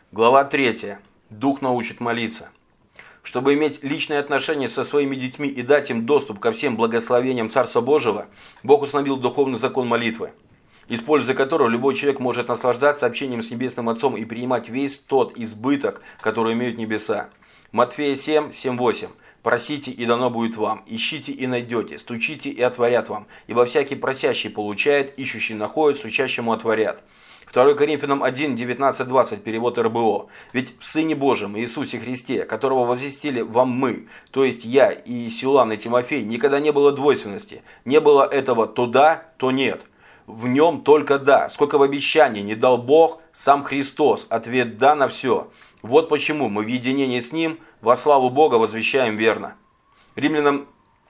Глава 3. Дух научит молиться. Чтобы иметь личные отношения со своими детьми и дать им доступ ко всем благословениям Царства Божьего, Бог установил духовный закон молитвы, используя которого любой человек может наслаждаться общением с Небесным Отцом и принимать весь тот избыток, который имеют небеса. Матфея 7, 7-8. «Просите, и дано будет вам, ищите, и найдете, стучите, и отворят вам, ибо всякий просящий получает, ищущий находит, стучащему отворят». 2 Коринфянам 1, 19-20, перевод РБО. «Ведь в Сыне Божьем Иисусе Христе, которого возвестили вам мы, то есть я и Силан и Тимофей, никогда не было двойственности, не было этого то да, то нет. В нем только да, сколько в обещании не дал Бог, сам Христос, ответ да на все. Вот почему мы в единении с Ним во славу Бога возвещаем верно». Римлянам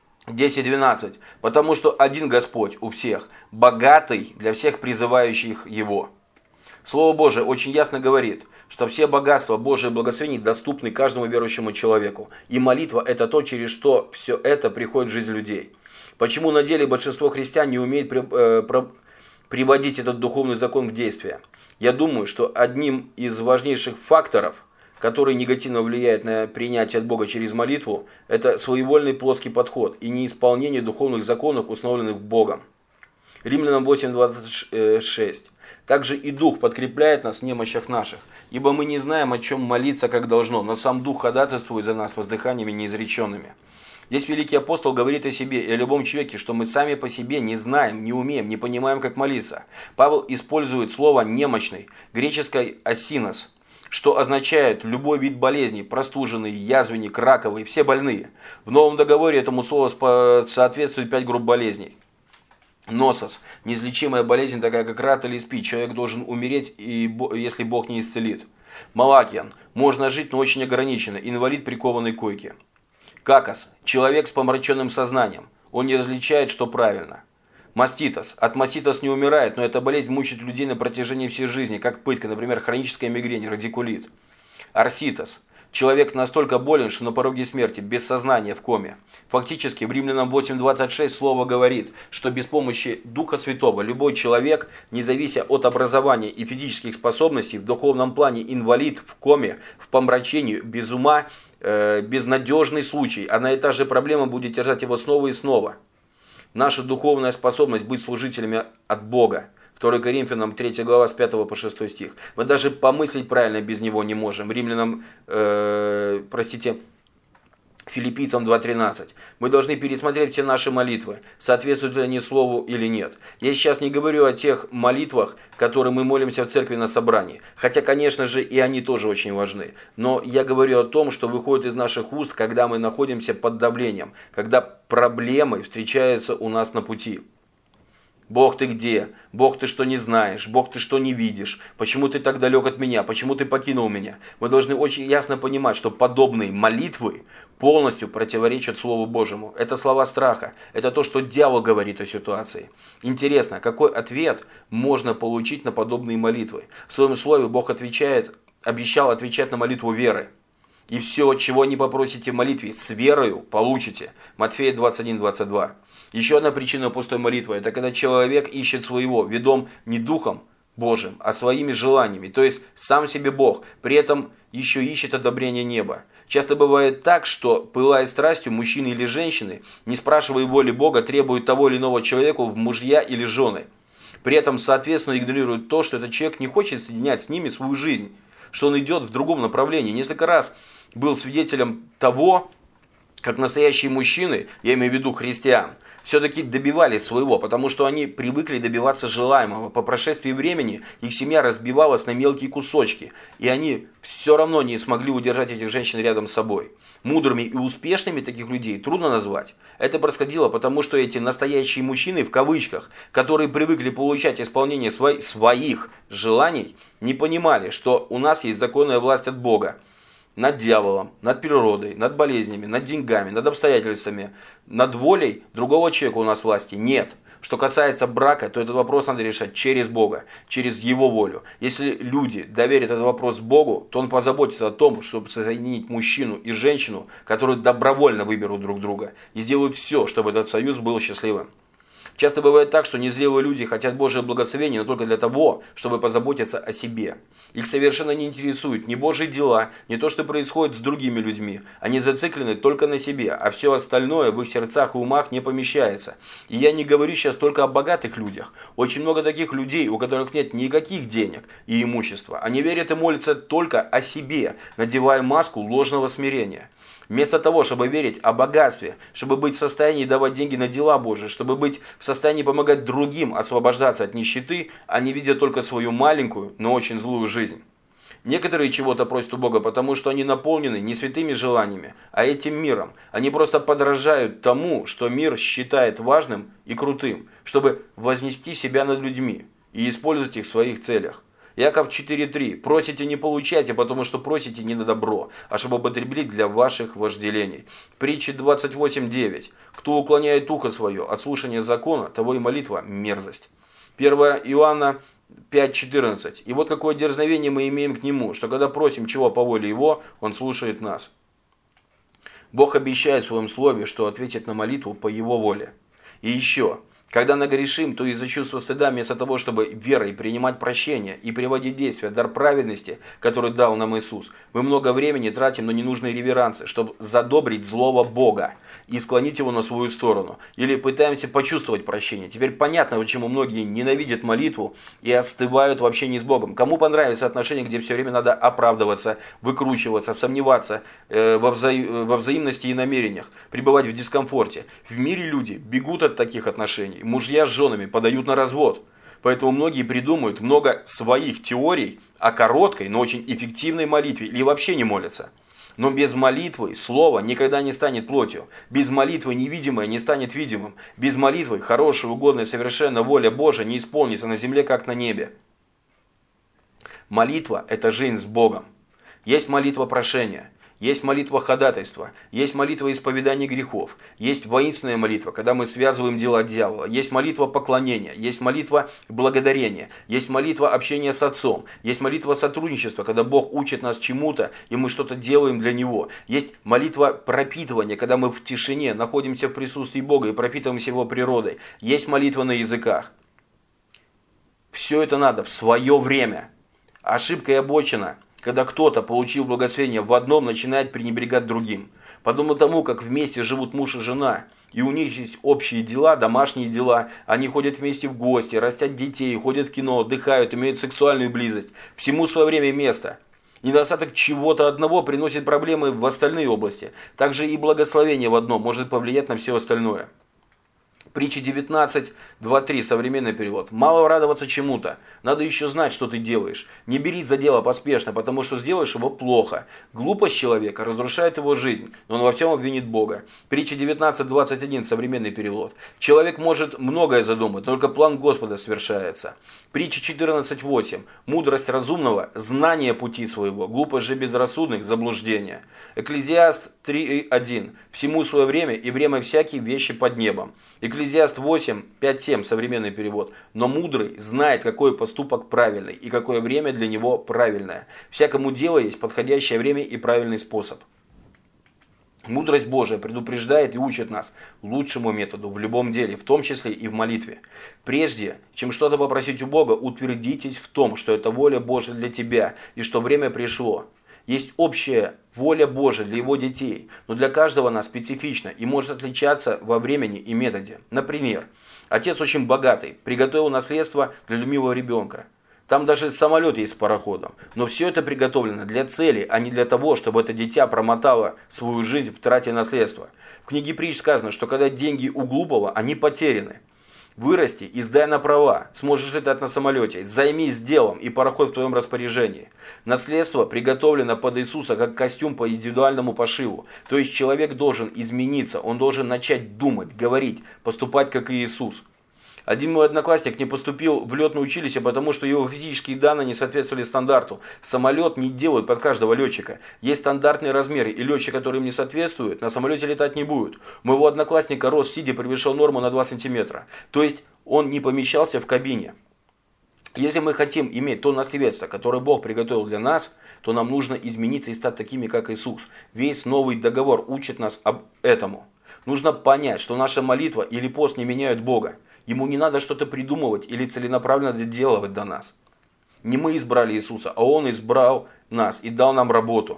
10-12. «Потому что один Господь у всех, богатый для всех призывающих Его». Слово Божие очень ясно говорит, что все богатства Божьих благословений доступны каждому верующему человеку. И молитва – это то, через что все это приходит в жизнь людей. Почему на деле большинство христиан не умеет приводить этот духовный закон в действие? Я думаю, что одним из важнейших факторов, который негативно влияет на принятие от Бога через молитву, это своевольный плоский подход и неисполнение духовных законов, установленных Богом. Римлянам 8:26. «Также и Дух подкрепляет нас в немощах наших, ибо мы не знаем, о чем молиться, как должно, но сам Дух ходатайствует за нас воздыханиями неизреченными». Здесь великий апостол говорит о себе и о любом человеке, что мы сами по себе не знаем, не умеем, не понимаем, как молиться. Павел использует слово «немощный», греческое «асинос», что означает любой вид болезней, простуженный, язвенник, раковый, все больные. В Новом договоре этому слову соответствует 5 групп болезней. Носос – неизлечимая болезнь, такая как рак или СПИД. Человек должен умереть, если Бог не исцелит. Малакиан – можно жить, но очень ограниченно. Инвалид, прикованный к койке. Какос – человек с помраченным сознанием. Он не различает, что правильно. Маститос – от маститос не умирает, но эта болезнь мучает людей на протяжении всей жизни, как пытка, например, хроническая мигрень, радикулит. Арситос – человек настолько болен, что на пороге смерти, без сознания, в коме. Фактически, в Римлянам 8:26 слово говорит, что без помощи Духа Святого любой человек, не завися от образования и физических способностей, в духовном плане инвалид, в коме, в помрачении, без ума, безнадежный случай. Одна и та же проблема будет терзать его снова и снова. Наша духовная способность быть служителями от Бога. 2 Коринфянам 3 глава с 5 по 6 стих. Мы даже помыслить правильно без него не можем. Римлянам, Филиппийцам 2:13. Мы должны пересмотреть все наши молитвы, соответствуют ли они слову или нет. Я сейчас не говорю о тех молитвах, которые мы молимся в церкви на собрании. Хотя, конечно же, и они тоже очень важны. Но я говорю о том, что выходит из наших уст, когда мы находимся под давлением, когда проблемы встречаются у нас на пути. Бог, ты где? Бог, ты что не знаешь? Бог, ты что не видишь? Почему ты так далек от меня? Почему ты покинул меня? Мы должны очень ясно понимать, что подобные молитвы полностью противоречат Слову Божьему. Это слова страха. Это то, что дьявол говорит о ситуации. Интересно, какой ответ можно получить на подобные молитвы? В своем слове Бог обещал отвечать на молитву веры. И все, чего не попросите в молитве, с верою получите. Матфея 21:22. Еще одна причина пустой молитвы – это когда человек ищет своего, ведом не Духом Божьим, а своими желаниями, то есть сам себе Бог, при этом еще ищет одобрение неба. Часто бывает так, что, пылая страстью, мужчины или женщины, не спрашивая воли Бога, требуют того или иного человека в мужья или жены. При этом, соответственно, игнорируют то, что этот человек не хочет соединять с ними свою жизнь, что он идет в другом направлении. Несколько раз был свидетелем того, как настоящие мужчины, я имею в виду христиан, все-таки добивались своего, потому что они привыкли добиваться желаемого. По прошествии времени их семья разбивалась на мелкие кусочки, и они все равно не смогли удержать этих женщин рядом с собой. Мудрыми и успешными таких людей трудно назвать. Это происходило потому, что эти настоящие мужчины, в кавычках, которые привыкли получать исполнение своих желаний, не понимали, что у нас есть законная власть от Бога. Над дьяволом, над природой, над болезнями, над деньгами, над обстоятельствами, над волей другого человека у нас власти нет. Что касается брака, то этот вопрос надо решать через Бога, через Его волю. Если люди доверят этот вопрос Богу, то Он позаботится о том, чтобы соединить мужчину и женщину, которые добровольно выберут друг друга и сделают все, чтобы этот союз был счастливым. Часто бывает так, что незрелые люди хотят Божьего благословения, но только для того, чтобы позаботиться о себе. Их совершенно не интересуют ни Божьи дела, ни то, что происходит с другими людьми. Они зациклены только на себе, а все остальное в их сердцах и умах не помещается. И я не говорю сейчас только о богатых людях. Очень много таких людей, у которых нет никаких денег и имущества. Они верят и молятся только о себе, надевая маску ложного смирения. Вместо того, чтобы верить о богатстве, чтобы быть в состоянии давать деньги на дела Божьи, чтобы быть в состоянии помогать другим освобождаться от нищеты, они видят только свою маленькую, но очень злую жизнь. Некоторые чего-то просят у Бога, потому что они наполнены не святыми желаниями, а этим миром. Они просто подражают тому, что мир считает важным и крутым, чтобы вознести себя над людьми и использовать их в своих целях. Иаков 4:3. Просите, не получайте, потому что просите не на добро, а чтобы употребить для ваших вожделений. Притча 28:9. Кто уклоняет ухо свое от слушания закона, того и молитва мерзость. 1 Иоанна 5:14. И вот какое дерзновение мы имеем к Нему, что когда просим чего по воле Его, Он слушает нас. Бог обещает в Своем Слове, что ответит на молитву по Его воле. И еще. Когда нагрешим, то из-за чувства стыда, вместо того, чтобы верой принимать прощение и приводить в действие дар праведности, который дал нам Иисус, мы много времени тратим на ненужные реверансы, чтобы задобрить злого Бога и склонить его на свою сторону. Или пытаемся почувствовать прощение. Теперь понятно, почему многие ненавидят молитву и остывают в общении с Богом. Кому понравится отношение, где все время надо оправдываться, выкручиваться, сомневаться во взаимности и намерениях, пребывать в дискомфорте. В мире люди бегут от таких отношений. Мужья с женами подают на развод. Поэтому многие придумывают много своих теорий о короткой, но очень эффективной молитве или вообще не молятся. Но без молитвы слово никогда не станет плотью. Без молитвы невидимое не станет видимым. Без молитвы хорошая, угодная, совершенная воля Божия не исполнится на земле, как на небе. Молитва – это жизнь с Богом. Есть молитва прошения. Есть молитва ходатайства, есть молитва исповедания грехов, есть воинственная молитва, когда мы связываем дела дьявола, есть молитва поклонения, есть молитва благодарения, есть молитва общения с Отцом, есть молитва сотрудничества, когда Бог учит нас чему-то, и мы что-то делаем для Него, есть молитва пропитывания, когда мы в тишине находимся в присутствии Бога и пропитываемся Его природой, есть молитва на языках. Все это надо в свое время. Ошибка и обочина. Когда кто-то, получив благословение в одном, начинает пренебрегать другим. Подобно тому, как вместе живут муж и жена, и у них есть общие дела, домашние дела, они ходят вместе в гости, растят детей, ходят в кино, отдыхают, имеют сексуальную близость. Всему свое время и место. Недостаток чего-то одного приносит проблемы в остальные области. Также и благословение в одном может повлиять на все остальное. Притча 19:2-3, современный перевод. Мало радоваться чему-то, надо еще знать, что ты делаешь. Не берись за дело поспешно, потому что сделаешь его плохо. Глупость человека разрушает его жизнь, но он во всем обвинит Бога. Притча 19:21, современный перевод. Человек может многое задумать, только план Господа свершается. Притча 14:8. Мудрость разумного – знание пути своего, глупость же безрассудных – заблуждение. Экклезиаст 3:1. Всему свое время и время всякие вещи под небом. Экклезиаст 8:5-7, современный перевод. Но мудрый знает, какой поступок правильный и какое время для него правильное. Всякому делу есть подходящее время и правильный способ. Мудрость Божия предупреждает и учит нас лучшему методу в любом деле, в том числе и в молитве. Прежде чем что-то попросить у Бога, утвердитесь в том, что это воля Божия для тебя и что время пришло. Есть общая воля Божия для Его детей, но для каждого она специфична и может отличаться во времени и методе. Например, отец очень богатый, приготовил наследство для любимого ребенка. Там даже самолет есть с пароходом. Но все это приготовлено для цели, а не для того, чтобы это дитя промотало свою жизнь в трате наследства. В книге Притч сказано, что когда деньги у глупого, они потеряны. Вырасти и сдай на права, сможешь летать на самолете, займись делом, и пароход в твоем распоряжении. Наследство приготовлено под Иисуса как костюм по индивидуальному пошиву. То есть человек должен измениться, он должен начать думать, говорить, поступать как и Иисус. Один мой одноклассник не поступил в летное училище, потому что его физические данные не соответствовали стандарту. Самолет не делают под каждого летчика. Есть стандартные размеры, и летчик, который им не соответствует, на самолете летать не будет. У моего одноклассника рост сидя превышал норму на 2 сантиметра. То есть он не помещался в кабине. Если мы хотим иметь то наследство, которое Бог приготовил для нас, то нам нужно измениться и стать такими, как Иисус. Весь новый договор учит нас об этому. Нужно понять, что наша молитва или пост не меняют Бога. Ему не надо что-то придумывать или целенаправленно доделывать до нас. Не мы избрали Иисуса, а Он избрал нас и дал нам работу.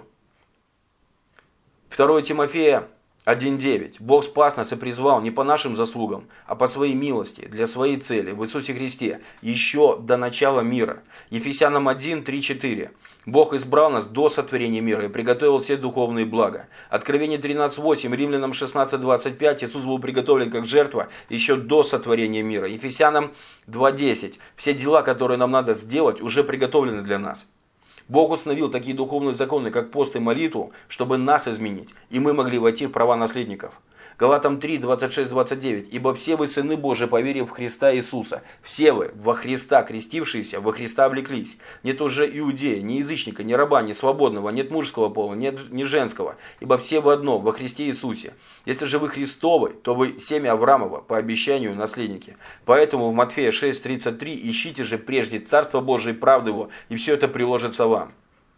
2 Тимофея 1:9. Бог спас нас и призвал не по нашим заслугам, а по своей милости, для своей цели, в Иисусе Христе, еще до начала мира. Ефесянам 1:3-4. Бог избрал нас до сотворения мира и приготовил все духовные блага. Откровение 13:8, Римлянам 16:25. Иисус был приготовлен как жертва еще до сотворения мира. Ефесянам 2:10. Все дела, которые нам надо сделать, уже приготовлены для нас. Бог установил такие духовные законы, как пост и молитву, чтобы нас изменить, и мы могли войти в права наследников. Галатам 3:26-29. «Ибо все вы сыны Божии, поверив в Христа Иисуса, все вы во Христа крестившиеся, во Христа облеклись. Нет уже иудея, ни язычника, ни раба, ни свободного, нет мужского пола, нет ни женского, ибо все вы одно во Христе Иисусе. Если же вы Христовы, то вы семя Авраамова, по обещанию наследники. Поэтому в Матфея 6:33 ищите же прежде Царство Божие и правду Его, и все это приложится вам».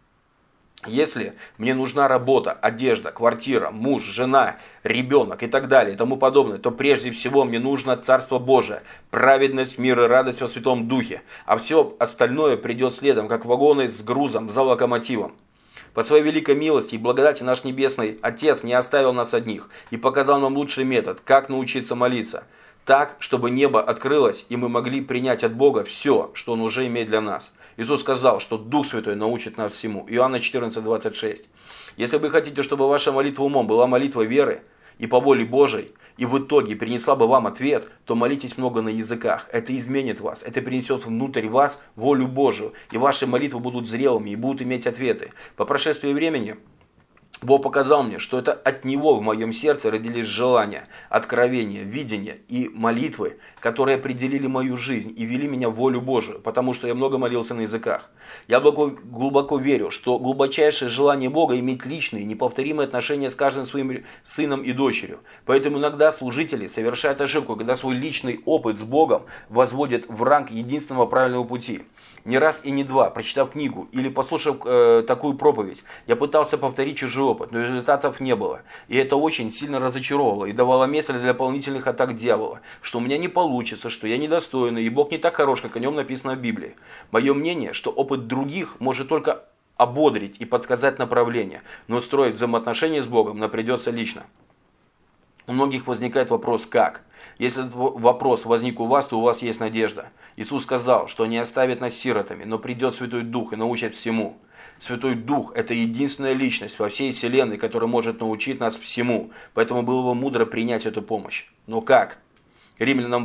Если мне нужна работа, одежда, квартира, муж, жена, ребенок и так далее и тому подобное, то прежде всего мне нужно Царство Божие, праведность, мир и радость во Святом Духе, а все остальное придет следом, как вагоны с грузом за локомотивом. По своей великой милости и благодати наш Небесный Отец не оставил нас одних и показал нам лучший метод, как научиться молиться, так, чтобы небо открылось и мы могли принять от Бога все, что Он уже имеет для нас. Иисус сказал, что Дух Святой научит нас всему. Иоанна 14:26. Если вы хотите, чтобы ваша молитва умом была молитвой веры и по воле Божией, и в итоге принесла бы вам ответ, то молитесь много на языках. Это изменит вас, это принесет внутрь вас волю Божию, и ваши молитвы будут зрелыми и будут иметь ответы. По прошествии времени Бог показал мне, что это от Него в моем сердце родились желания, откровения, видения и молитвы, которые определили мою жизнь и вели меня в волю Божию, потому что я много молился на языках. Я глубоко верю, что глубочайшее желание Бога иметь личные, неповторимые отношения с каждым своим сыном и дочерью. Поэтому иногда служители совершают ошибку, когда свой личный опыт с Богом возводят в ранг единственного правильного пути. Не раз и не два, прочитав книгу или послушав такую проповедь, я пытался повторить чужой опыт, но результатов не было. И это очень сильно разочаровывало и давало место для дополнительных атак дьявола, что у меня не получится, что я недостойный, и Бог не так хорош, как о нем написано в Библии. Мое мнение, что опыт других может только ободрить и подсказать направление, но строить взаимоотношения с Богом нам придется лично. У многих возникает вопрос «как?». Если этот вопрос возник у вас, то у вас есть надежда. Иисус сказал, что не оставит нас сиротами, но придет Святой Дух и научит всему. Святой Дух – это единственная личность во всей вселенной, которая может научить нас всему. Поэтому было бы мудро принять эту помощь. Но как? Римлянам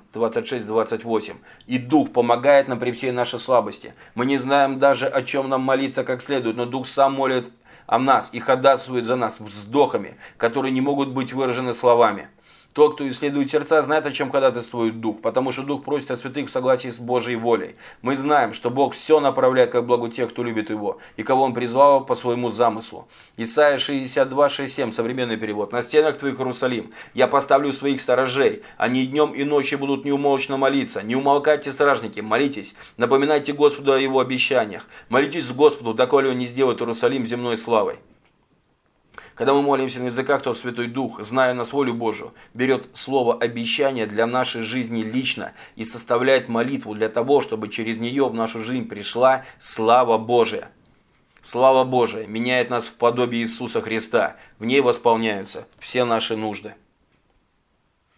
8:26-28. «И Дух помогает нам при всей нашей слабости. Мы не знаем даже, о чем нам молиться как следует, но Дух сам молит о нас и ходатайствует за нас вздохами, которые не могут быть выражены словами». Тот, кто исследует сердца, знает, о чем ходатайствует Дух, потому что Дух просит о святых в согласии с Божьей волей. Мы знаем, что Бог все направляет как благу тех, кто любит Его, и кого Он призвал по своему замыслу. Исайя 62:6-7, современный перевод. «На стенах твоих, Иерусалим, я поставлю своих сторожей, они днем и ночью будут неумолчно молиться. Не умолкайте, стражники, молитесь, напоминайте Господу о Его обещаниях. Молитесь Господу, доколе Он не сделает Иерусалим земной славой». Когда мы молимся на языках, то Святой Дух, зная нас волю Божию, берет слово обещания для нашей жизни лично и составляет молитву для того, чтобы через нее в нашу жизнь пришла слава Божия. Слава Божия меняет нас в подобие Иисуса Христа. В ней восполняются все наши нужды.